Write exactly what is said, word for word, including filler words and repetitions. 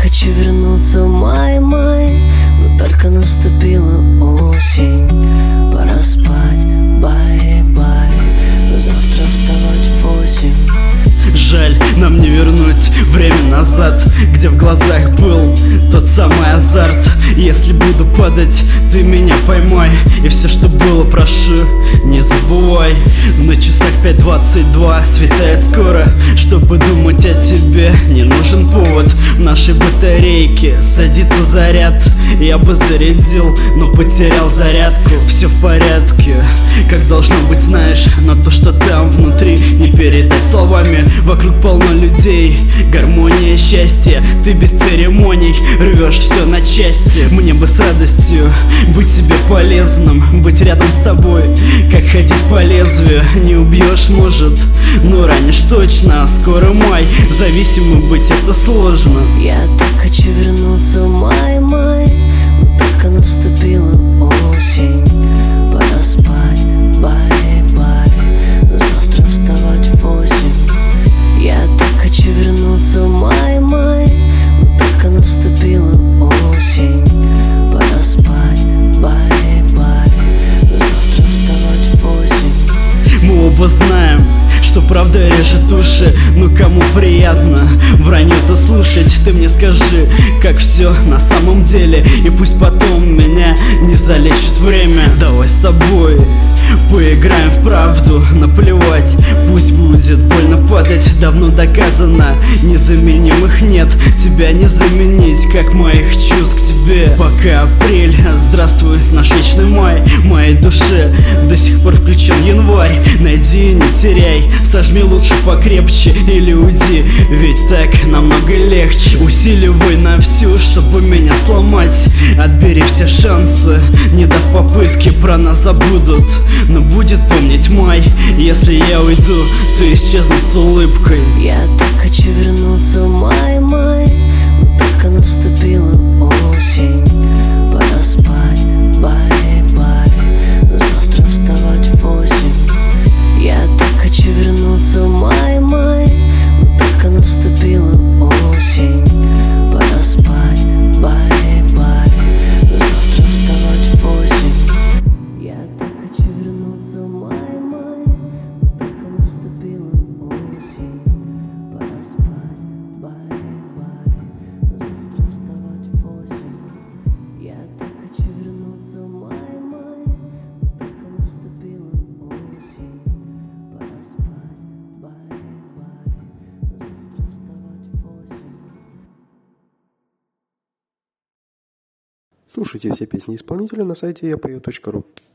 хочу вернуться в май-май, но только наступила осень. Пора спать, бай-бай, завтра вставать в восемь. Жаль, нам не вернуть время назад, где в глазах был тот самый азарт. Если буду падать, ты меня поймай, и все, что было, прошу, не забывай. На часах пять двадцать два, светает скоро. Чтобы думать о тебе, не нужен повод. В нашей батарейке садится заряд. Я бы зарядил, но потерял зарядку. Все в порядке, как должно быть, знаешь, но то, что там внутри, не передать словами. Вокруг полно людей, гармония, счастье. Ты без церемоний рвешь все на части. Мне бы с радостью быть тебе полезным, быть рядом с тобой, как ходить по лезвию. Не убьешь, может, но ранишь точно. Скоро май, зависимым быть это сложно. Я так хочу вернуться в май-май, но только наступила осень. Пора спать, бай-бай, завтра вставать в восемь. Я так хочу вернуться в май-май, но только наступила осень. Пора спать, бай-бай, завтра вставать в восемь. Мы оба знаем, что правда режет уши, но кому приятно вранье-то слушать? Ты мне скажи, как все на самом деле, и пусть потом меня не залечит время. Давай с тобой поиграем в правду, наплевать, пусть будет больно падать. Давно доказано, незаменимых нет. Тебя не заменить, как моих чувств к тебе. Пока апрель, здравствуй наш вечный май. В моей душе до сих пор включен январь. Найди, не теряй, сожми лучше покрепче или уйди, ведь так намного легче. Усиливай на всю, чтобы меня сломать. Отбери все шансы, не дав попытки, про нас забудут. Но будет помнить май. Если я уйду, то исчезну с улыбкой. Я так хочу вернуться в май-май, но только наступила осень. Пора спать, бай-бай, завтра вставать в восемь. Я так хочу вернуться в май-май, но только наступила осень. Пора спать, бай-бай, завтра вставать в восемь. Я так хочу вернуться в май-май, но только наступила осень. Пора спать, бай-бай, завтра вставать в восемь. Я так хочу вернуться в май-май, но только наступила осень. Пора спать, бай-бай, завтра вставать в восемь. Слушайте все песни исполнителя на сайте я пою точка ру.